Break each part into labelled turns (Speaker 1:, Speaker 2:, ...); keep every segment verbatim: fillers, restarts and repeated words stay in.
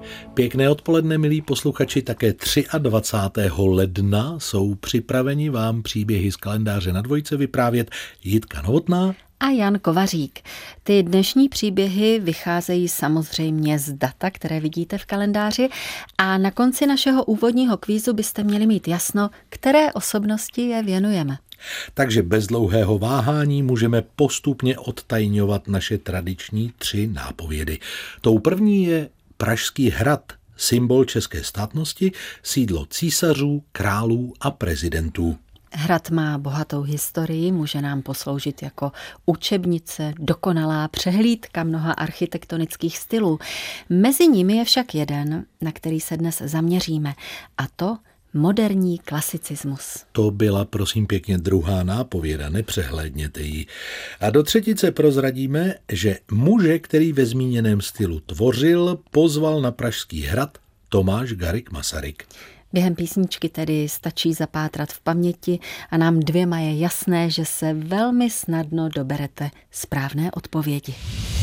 Speaker 1: Pěkné odpoledne, milí posluchači, také dvacátého třetího ledna jsou připraveni vám příběhy z kalendáře na dvojce vyprávět Jitka Novotná
Speaker 2: a Jan Kovařík. Ty dnešní příběhy vycházejí samozřejmě z data, které vidíte v kalendáři, a na konci našeho úvodního kvízu byste měli mít jasno, které osobnosti je věnujeme.
Speaker 1: Takže bez dlouhého váhání můžeme postupně odtajňovat naše tradiční tři nápovědy. Tou první je Pražský hrad, symbol české státnosti, sídlo císařů, králů a prezidentů.
Speaker 2: Hrad má bohatou historii, může nám posloužit jako učebnice, dokonalá přehlídka mnoha architektonických stylů. Mezi nimi je však jeden, na který se dnes zaměříme, a to moderní klasicismus.
Speaker 1: To byla, prosím pěkně, druhá nápověda, nepřehlédněte ji. A do třetice prozradíme, že muže, který ve zmíněném stylu tvořil, pozval na Pražský hrad Tomáš Garrigue Masaryk.
Speaker 2: Během písničky tedy stačí zapátrat v paměti a nám dvěma je jasné, že se velmi snadno doberete správné odpovědi.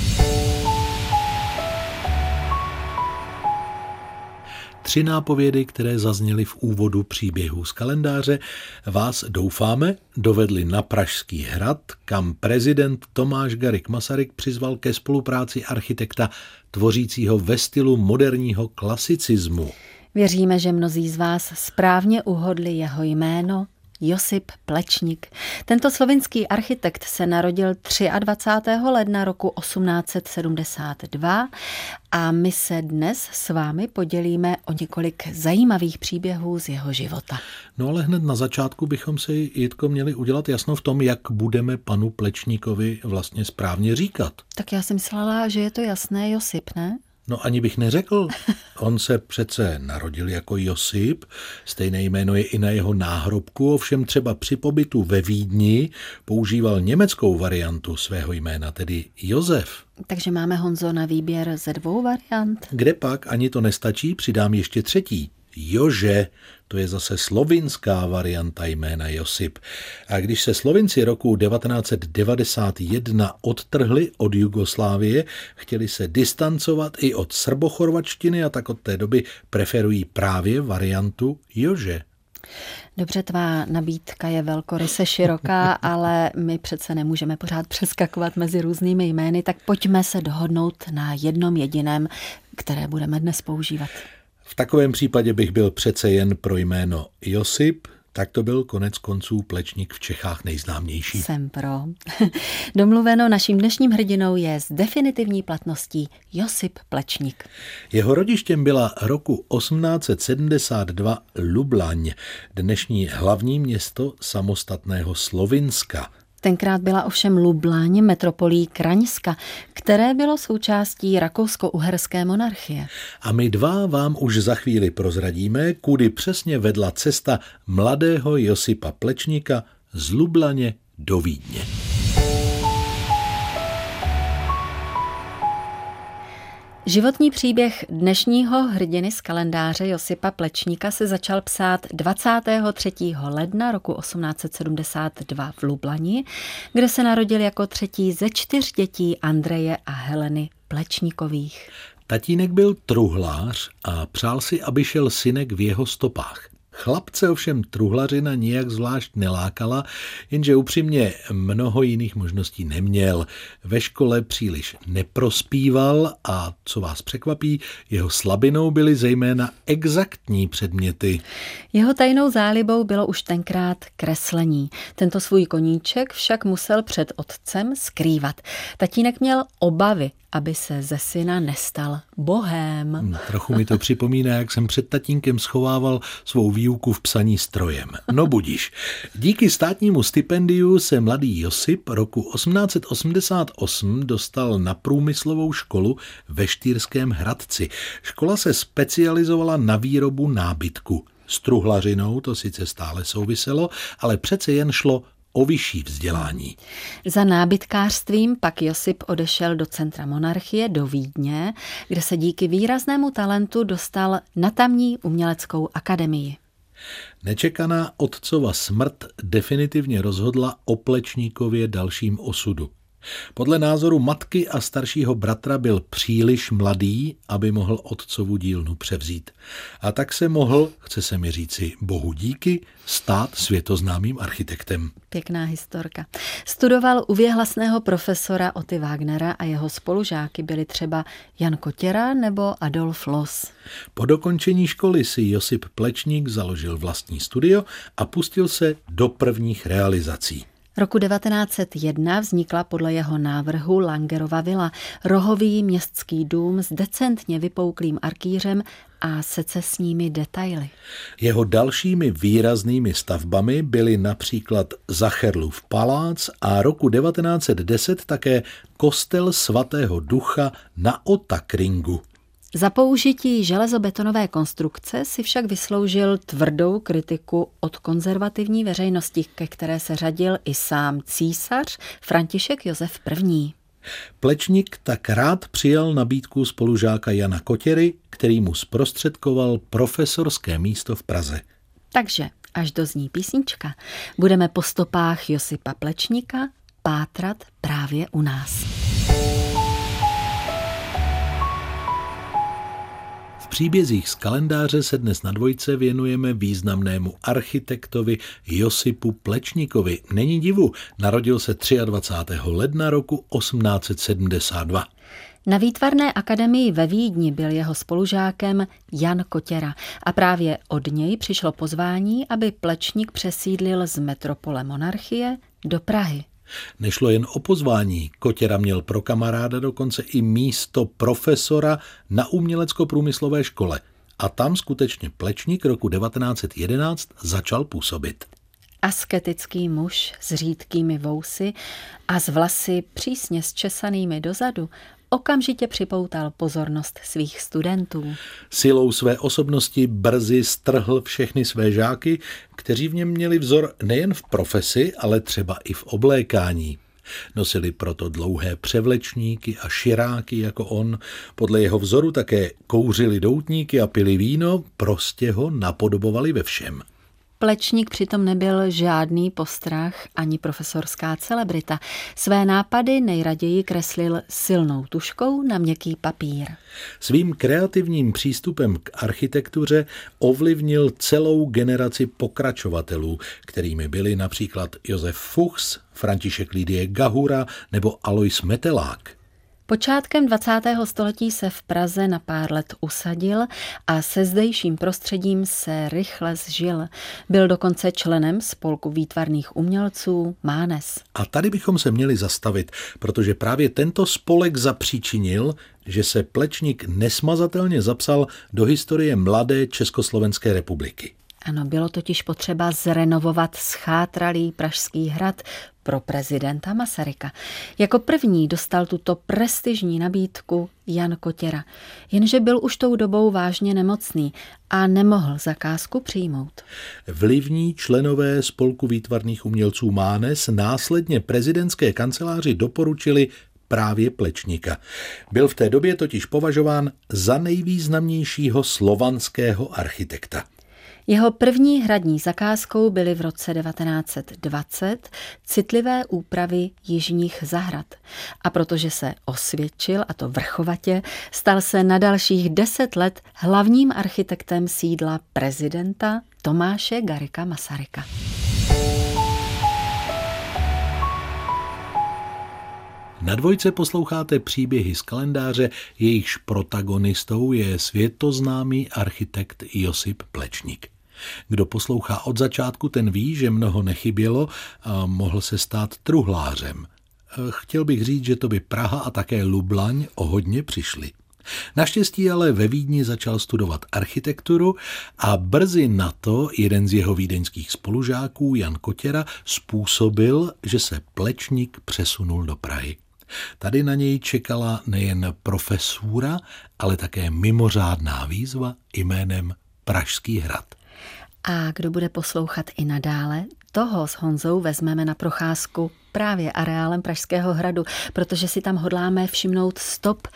Speaker 1: Tři nápovědy, které zazněly v úvodu příběhu z kalendáře, vás, doufáme, dovedly na Pražský hrad, kam prezident Tomáš Garrigue Masaryk přizval ke spolupráci architekta tvořícího ve stylu moderního klasicismu.
Speaker 2: Věříme, že mnozí z vás správně uhodli jeho jméno Josip Plečnik. Tento slovinský architekt se narodil dvacátého třetího ledna roku osmnáct set sedmdesát dva a my se dnes s vámi podělíme o několik zajímavých příběhů z jeho života.
Speaker 1: No ale hned na začátku bychom si, Jitko, měli udělat jasno v tom, jak budeme panu Plečníkovi vlastně správně říkat.
Speaker 2: Tak já jsem myslela, že je to jasné, Josip, ne?
Speaker 1: No ani bych neřekl. On se přece narodil jako Josip, stejné jméno je i na jeho náhrobku, ovšem třeba při pobytu ve Vídni používal německou variantu svého jména, tedy Josef.
Speaker 2: Takže máme, Honzo, na výběr ze dvou variant.
Speaker 1: Kde pak, ani to nestačí, přidám ještě třetí. Jože, to je zase slovinská varianta jména Josip. A když se Slovinci roku devatenáct set devadesát jedna odtrhli od Jugoslávie, chtěli se distancovat i od srbochorvačtiny a tak od té doby preferují právě variantu Jože.
Speaker 2: Dobře, tvá nabídka je velkoryse široká, ale my přece nemůžeme pořád přeskakovat mezi různými jmény, tak pojďme se dohodnout na jednom jediném, které budeme dnes používat.
Speaker 1: V takovém případě bych byl přece jen pro jméno Josip, tak to byl konec konců Plečník v Čechách nejznámější.
Speaker 2: Jsem pro. Domluveno, naším dnešním hrdinou je s definitivní platností Josip Plečník.
Speaker 1: Jeho rodištěm byla roku osmnáct set sedmdesát dva Lublaň, dnešní hlavní město samostatného Slovinska.
Speaker 2: Tenkrát byla ovšem Lublaň metropolí Kraňska, které bylo součástí rakousko-uherské monarchie.
Speaker 1: A my dva vám už za chvíli prozradíme, kudy přesně vedla cesta mladého Josipa Plečníka z Lublaně do Vídně.
Speaker 2: Životní příběh dnešního hrdiny z kalendáře Josipa Plečníka se začal psát dvacátého třetího ledna roku osmnáct set sedmdesát dva v Lublani, kde se narodil jako třetí ze čtyř dětí Andreje a Heleny Plečníkových.
Speaker 1: Tatínek byl truhlář a přál si, aby šel synek v jeho stopách. Chlapce ovšem truhlařina nijak zvlášť nelákala, jenže upřímně mnoho jiných možností neměl. Ve škole příliš neprospíval a, co vás překvapí, jeho slabinou byly zejména exaktní předměty.
Speaker 2: Jeho tajnou zálibou bylo už tenkrát kreslení. Tento svůj koníček však musel před otcem skrývat. Tatínek měl obavy, aby se ze syna nestal bohém.
Speaker 1: Hmm, trochu mi to připomíná, jak jsem před tatínkem schovával svou výuku v psaní strojem. No budiš. Díky státnímu stipendiu se mladý Josip roku osmnáct set osmdesát osm dostal na průmyslovou školu ve Štýrském Hradci. Škola se specializovala na výrobu nábytku. S truhlařinou to sice stále souviselo, ale přece jen šlo o vyšší vzdělání.
Speaker 2: Za nábytkářstvím pak Josip odešel do centra monarchie, do Vídně, kde se díky výraznému talentu dostal na tamní uměleckou akademii.
Speaker 1: Nečekaná otcova smrt definitivně rozhodla o Plečníkově dalším osudu. Podle názoru matky a staršího bratra byl příliš mladý, aby mohl otcovu dílnu převzít. A tak se mohl, chce se mi říci bohu díky, stát světoznámým architektem.
Speaker 2: Pěkná historka. Studoval u věhlasného profesora Oty Wagnera a jeho spolužáky byli třeba Jan Kotěra nebo Adolf Loos.
Speaker 1: Po dokončení školy si Josip Plečnik založil vlastní studio a pustil se do prvních realizací.
Speaker 2: Roku devatenáct set jedna vznikla podle jeho návrhu Langerova vila, rohový městský dům s decentně vypouklým arkýřem a secesními detaily.
Speaker 1: Jeho dalšími výraznými stavbami byly například Zacherlův palác a roku devatenáct set deset také kostel svatého Ducha na Ottakringu.
Speaker 2: Za použití železobetonové konstrukce si však vysloužil tvrdou kritiku od konzervativní veřejnosti, ke které se řadil i sám císař František Josef I.
Speaker 1: Plečnik tak rád přijal nabídku spolužáka Jana Kotěry, který mu zprostředkoval profesorské místo v Praze.
Speaker 2: Takže, až dozní písnička, budeme po stopách Josipa Plečnika pátrat právě u nás.
Speaker 1: V příbězích z kalendáře se dnes na Dvojce věnujeme významnému architektovi Josipu Plečnikovi. Není divu, narodil se dvacátého třetího ledna roku osmnáct set sedmdesát dva.
Speaker 2: Na Výtvarné akademii ve Vídni byl jeho spolužákem Jan Kotěra a právě od něj přišlo pozvání, aby Plečnik přesídlil z metropole monarchie do Prahy.
Speaker 1: Nešlo jen o pozvání, Kotěra měl pro kamaráda dokonce i místo profesora na umělecko-průmyslové škole a tam skutečně Plečnik roku devatenáct set jedenáct začal působit.
Speaker 2: Asketický muž s řídkými vousy a s vlasy přísně zčesanými dozadu okamžitě připoutal pozornost svých studentů.
Speaker 1: Silou své osobnosti brzy strhl všechny své žáky, kteří v něm měli vzor nejen v profesi, ale třeba i v oblékání. Nosili proto dlouhé převlečníky a širáky jako on, podle jeho vzoru také kouřili doutníky a pili víno, prostě ho napodobovali ve všem.
Speaker 2: Plečnik přitom nebyl žádný postrach ani profesorská celebrita. Své nápady nejraději kreslil silnou tužkou na měkký papír.
Speaker 1: Svým kreativním přístupem k architektuře ovlivnil celou generaci pokračovatelů, kterými byli například Josef Fuchs, František Lidie Gahura nebo Alois Metelák.
Speaker 2: Počátkem dvacátého století se v Praze na pár let usadil a se zdejším prostředím se rychle zžil. Byl dokonce členem spolku výtvarných umělců Mánes.
Speaker 1: A tady bychom se měli zastavit, protože právě tento spolek zapříčinil, že se Plečnik nesmazatelně zapsal do historie mladé Československé republiky.
Speaker 2: Ano, bylo totiž potřeba zrenovovat schátralý Pražský hrad pro prezidenta Masaryka. Jako první dostal tuto prestižní nabídku Jan Kotěra, jenže byl už tou dobou vážně nemocný a nemohl zakázku přijmout.
Speaker 1: Vlivní členové spolku výtvarných umělců Mánes následně prezidentské kanceláři doporučili právě Plečnika. Byl v té době totiž považován za nejvýznamnějšího slovanského architekta.
Speaker 2: Jeho první hradní zakázkou byly v roce devatenáct set dvacet citlivé úpravy jižních zahrad. A protože se osvědčil, a to vrchovatě, stal se na dalších deset let hlavním architektem sídla prezidenta Tomáše Garrigua Masaryka.
Speaker 1: Na Dvojce posloucháte příběhy z kalendáře, jejichž protagonistou je světoznámý architekt Josip Plečnik. Kdo poslouchá od začátku, ten ví, že mnoho nechybělo a mohl se stát truhlářem. Chtěl bych říct, že to by Praha a také Lublaň o hodně přišli. Naštěstí ale ve Vídni začal studovat architekturu a brzy na to jeden z jeho vídeňských spolužáků, Jan Kotěra, způsobil, že se Plečnik přesunul do Prahy. Tady na něj čekala nejen profesura, ale také mimořádná výzva jménem Pražský hrad.
Speaker 2: A kdo bude poslouchat i nadále, toho s Honzou vezmeme na procházku právě areálem Pražského hradu, protože si tam hodláme všimnout stop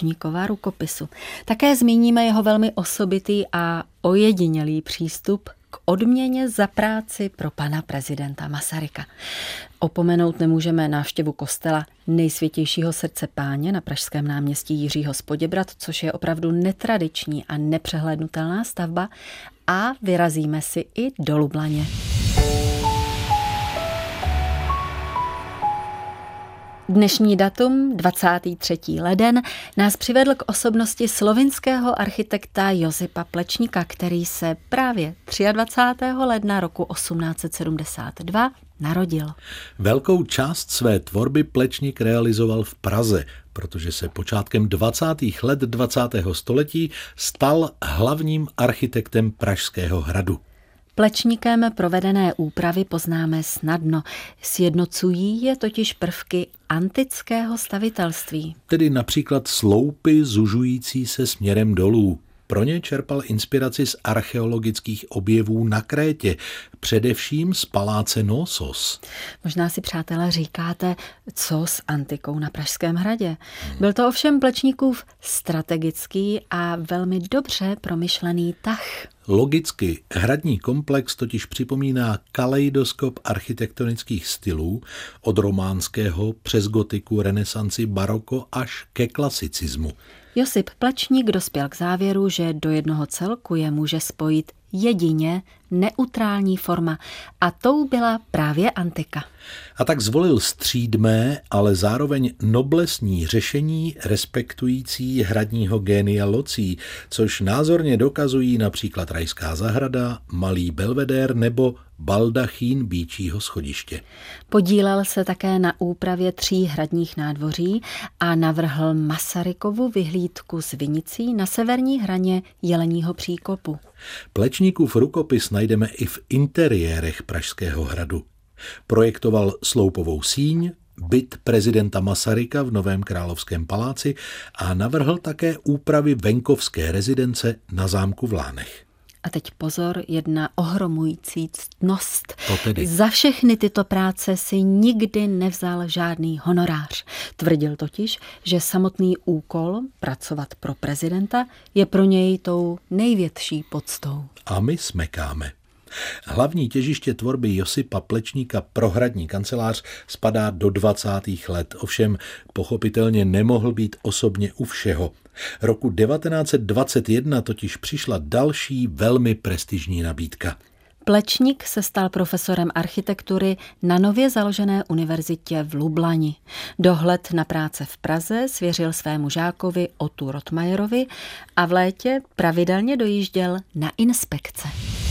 Speaker 2: Plečnikova rukopisu. Také zmíníme jeho velmi osobitý a ojedinělý přístup k odměně za práci pro pana prezidenta Masaryka. Opomenout nemůžeme návštěvu kostela Nejsvětějšího srdce Páně na pražském náměstí Jiřího z Poděbrad, což je opravdu netradiční a nepřehlédnutelná stavba, a vyrazíme si i do Lublaně. Dnešní datum, dvacátý třetí leden, nás přivedl k osobnosti slovinského architekta Josipa Plečnika, který se právě dvacátého třetího ledna roku osmnáct set sedmdesát dva narodil.
Speaker 1: Velkou část své tvorby Plečnik realizoval v Praze, protože se počátkem dvacátých let dvacátého století stal hlavním architektem Pražského hradu.
Speaker 2: Plečnikem provedené úpravy poznáme snadno. Sjednocují je totiž prvky antického stavitelství.
Speaker 1: Tedy například sloupy zužující se směrem dolů. Pro ně čerpal inspiraci z archeologických objevů na Krétě, především z paláce Knossos.
Speaker 2: Možná si, přátelé, říkáte, co s antikou na Pražském hradě. Byl to ovšem Plečníkův strategický a velmi dobře promyšlený tah.
Speaker 1: Logicky, hradní komplex totiž připomíná kaleidoskop architektonických stylů od románského přes gotiku, renesanci, baroko až ke klasicismu.
Speaker 2: Josip Plečník dospěl k závěru, že do jednoho celku je může spojit jedině neutrální forma, a tou byla právě antika.
Speaker 1: A tak zvolil střídmé, ale zároveň noblesní řešení respektující hradního génia locí, což názorně dokazují například Rajská zahrada, Malý belvedér nebo baldachín býčího schodiště.
Speaker 2: Podílel se také na úpravě tří hradních nádvoří a navrhl Masarykovu vyhlídku s vinicí na severní hraně Jeleního příkopu.
Speaker 1: Plečníkův rukopis najdeme i v interiérech Pražského hradu. Projektoval sloupovou síň, byt prezidenta Masaryka v Novém královském paláci a navrhl také úpravy venkovské rezidence na zámku v Lánech.
Speaker 2: A teď pozor, jedna ohromující ctnost.
Speaker 1: To tedy.
Speaker 2: Za všechny tyto práce si nikdy nevzal žádný honorář. Tvrdil totiž, že samotný úkol pracovat pro prezidenta je pro něj tou největší poctou.
Speaker 1: A my smekáme. Hlavní těžiště tvorby Josipa Plečníka pro hradní kancelář spadá do dvacátých let, ovšem pochopitelně nemohl být osobně u všeho. Roku devatenáct set dvacet jedna totiž přišla další velmi prestižní nabídka.
Speaker 2: Plečník se stal profesorem architektury na nově založené univerzitě v Lublani. Dohled na práce v Praze svěřil svému žákovi Ottu Rottmayerovi a v létě pravidelně dojížděl na inspekce.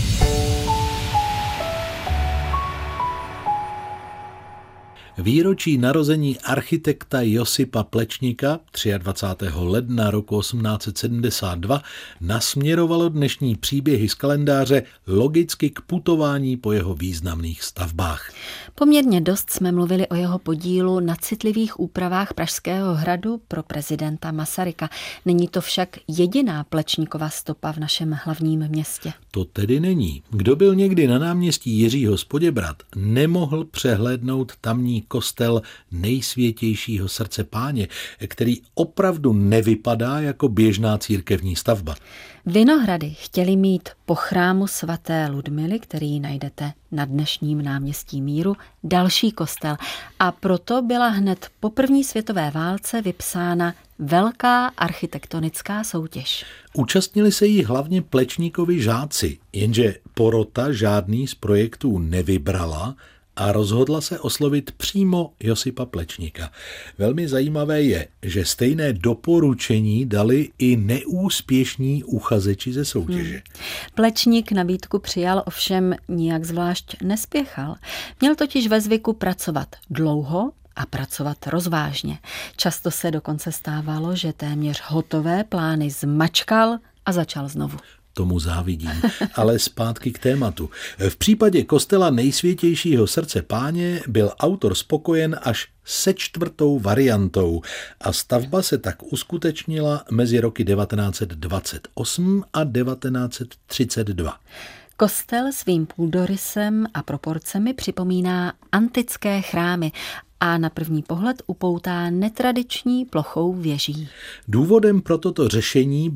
Speaker 1: Výročí narození architekta Josipa Plečnika dvacátého třetího ledna roku osmnáct set sedmdesát dva nasměrovalo dnešní příběhy z kalendáře logicky k putování po jeho významných stavbách.
Speaker 2: Poměrně dost jsme mluvili o jeho podílu na citlivých úpravách Pražského hradu pro prezidenta Masaryka. Není to však jediná Plečníkova stopa v našem hlavním městě.
Speaker 1: To tedy není. Kdo byl někdy na náměstí Jiřího z Poděbrad, nemohl přehlédnout tamní kostel Nejsvětějšího srdce Páně, který opravdu nevypadá jako běžná církevní stavba.
Speaker 2: Vinohrady chtěli mít po chrámu svaté Ludmily, který najdete na dnešním náměstí Míru, další kostel, a proto byla hned po první světové válce vypsána velká architektonická soutěž.
Speaker 1: Účastnili se jí hlavně Plečníkovi žáci, jenže porota žádný z projektů nevybrala a rozhodla se oslovit přímo Josipa Plečníka. Velmi zajímavé je, že stejné doporučení dali i neúspěšní uchazeči ze soutěže. Hmm.
Speaker 2: Plečník nabídku přijal, ovšem nijak zvlášť nespěchal. Měl totiž ve zvyku pracovat dlouho a pracovat rozvážně. Často se dokonce stávalo, že téměř hotové plány zmačkal a začal znovu.
Speaker 1: Tomu závidím. Ale zpátky k tématu. V případě kostela Nejsvětějšího srdce Páně byl autor spokojen až se čtvrtou variantou a stavba se tak uskutečnila mezi roky devatenáct set dvacet osm a devatenáct set třicet dva.
Speaker 2: Kostel svým půdorysem a proporcemi připomíná antické chrámy a na první pohled upoutá netradiční plochou věží.
Speaker 1: Důvodem pro toto řešení bylo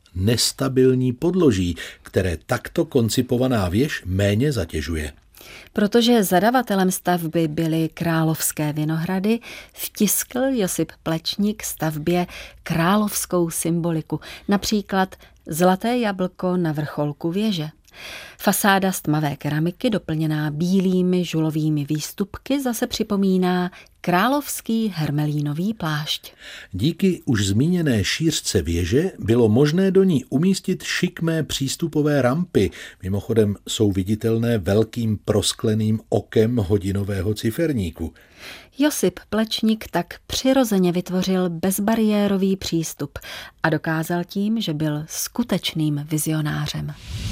Speaker 1: nestabilní podloží, které takto koncipovaná věž méně zatěžuje.
Speaker 2: Protože zadavatelem stavby byly Královské Vinohrady, vtiskl Josip Plečnik stavbě královskou symboliku, například zlaté jablko na vrcholku věže. Fasáda z tmavé keramiky, doplněná bílými žulovými výstupky, zase připomíná královský hermelínový plášť.
Speaker 1: Díky už zmíněné šířce věže bylo možné do ní umístit šikmé přístupové rampy. Mimochodem jsou viditelné velkým proskleným okem hodinového ciferníku.
Speaker 2: Josip Plečnik tak přirozeně vytvořil bezbariérový přístup a dokázal tím, že byl skutečným vizionářem.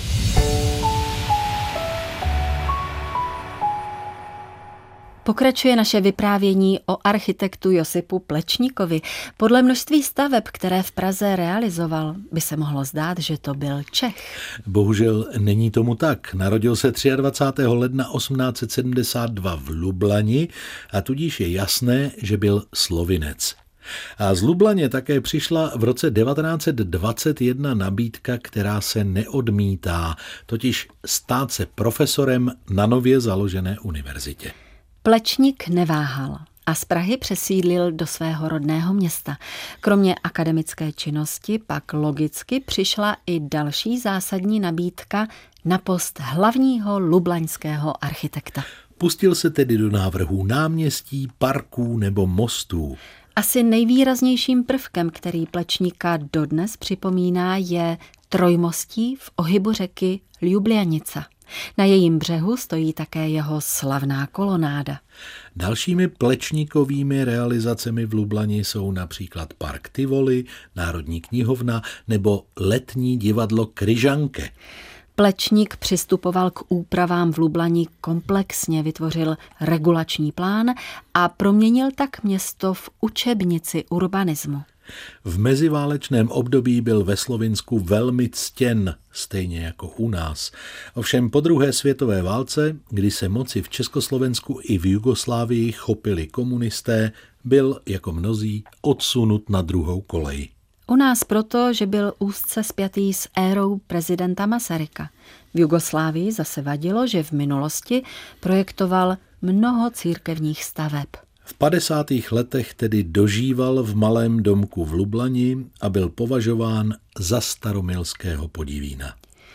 Speaker 2: Pokračuje naše vyprávění o architektu Josipu Plečníkovi. Podle množství staveb, které v Praze realizoval, by se mohlo zdát, že to byl Čech.
Speaker 1: Bohužel není tomu tak. Narodil se dvacátého třetího ledna osmnáct set sedmdesát dva v Lublani a tudíž je jasné, že byl Slovinec. A z Lublaně také přišla v roce devatenáct set dvacet jedna nabídka, která se neodmítá, totiž stát se profesorem na nově založené univerzitě.
Speaker 2: Plečnik neváhal a z Prahy přesídlil do svého rodného města. Kromě akademické činnosti pak logicky přišla i další zásadní nabídka na post hlavního lublaňského architekta.
Speaker 1: Pustil se tedy do návrhů náměstí, parků nebo mostů.
Speaker 2: Asi nejvýraznějším prvkem, který Plečníka dodnes připomíná, je trojmostí v ohybu řeky Ljubljanica. Na jejím břehu stojí také jeho slavná kolonáda.
Speaker 1: Dalšími Plečníkovými realizacemi v Lublani jsou například park Tivoli, Národní knihovna nebo letní divadlo Kryžanke.
Speaker 2: Plečník přistupoval k úpravám v Lublani komplexně, vytvořil regulační plán a proměnil tak město v učebnici urbanismu.
Speaker 1: V meziválečném období byl ve Slovinsku velmi ctěn, stejně jako u nás. Ovšem po druhé světové válce, kdy se moci v Československu i v Jugoslávii chopili komunisté, byl jako mnozí odsunut na druhou kolej.
Speaker 2: U nás proto, že byl úzce spjatý s érou prezidenta Masaryka. V Jugoslávii zase vadilo, že v minulosti projektoval mnoho církevních staveb.
Speaker 1: V padesátých letech tedy dožíval v malém domku v Lublani a byl považován za staromilského podivína.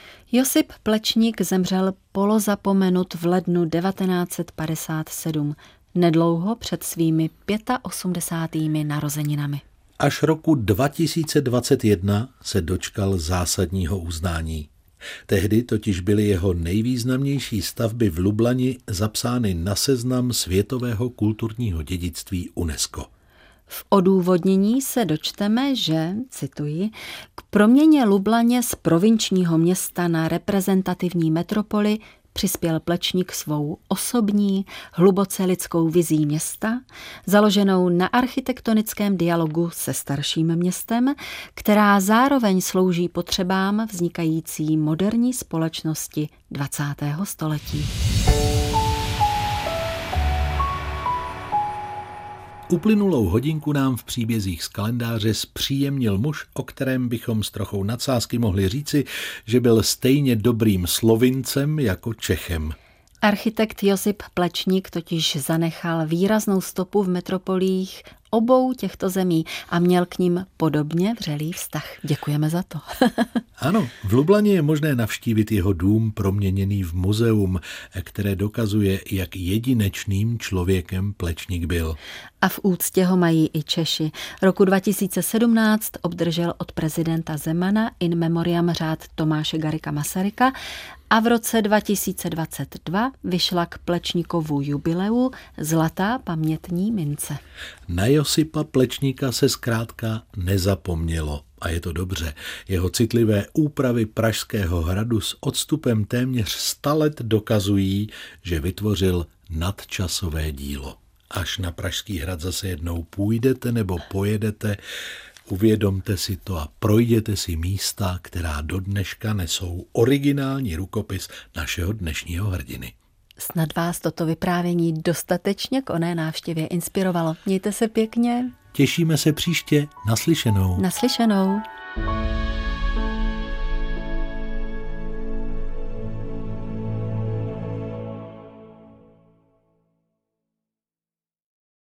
Speaker 2: Josip Plečník zemřel polozapomenut v lednu devatenáct set padesát sedm, nedlouho před svými osmdesátými pěti narozeninami.
Speaker 1: Až roku dva tisíce dvacet jedna se dočkal zásadního uznání. Tehdy totiž byly jeho nejvýznamnější stavby v Lublani zapsány na seznam světového kulturního dědictví UNESCO.
Speaker 2: V odůvodnění se dočteme, že, cituji, k proměně Lublaně z provinčního města na reprezentativní metropoli přispěl Plečník svou osobní, hluboce lidskou vizí města, založenou na architektonickém dialogu se starším městem, která zároveň slouží potřebám vznikající moderní společnosti dvacátého století.
Speaker 1: Uplynulou hodinku nám v příbězích z kalendáře zpříjemnil muž, o kterém bychom s trochou nadsázky mohli říci, že byl stejně dobrým Slovincem jako Čechem.
Speaker 2: Architekt Josip Plečník totiž zanechal výraznou stopu v metropolích obou těchto zemí a měl k nim podobně vřelý vztah. Děkujeme za to.
Speaker 1: Ano, v Lublani je možné navštívit jeho dům proměněný v muzeum, které dokazuje, jak jedinečným člověkem Plečník byl.
Speaker 2: A v úctě ho mají i Češi. Roku dva tisíce sedmnáct obdržel od prezidenta Zemana in memoriam řád Tomáše Garrigua Masaryka a v roce dva tisíce dvacet dva vyšla k Plečníkovu jubileu zlatá pamětní mince.
Speaker 1: Na Josipa Plečníka se zkrátka nezapomnělo. A je to dobře. Jeho citlivé úpravy Pražského hradu s odstupem téměř sta let dokazují, že vytvořil nadčasové dílo. Až na Pražský hrad zase jednou půjdete nebo pojedete, uvědomte si to a projděte si místa, která do dneška nesou originální rukopis našeho dnešního hrdiny.
Speaker 2: Snad vás toto vyprávění dostatečně k oné návštěvě inspirovalo. Mějte se pěkně.
Speaker 1: Těšíme se příště. Naslyšenou.
Speaker 2: Naslyšenou.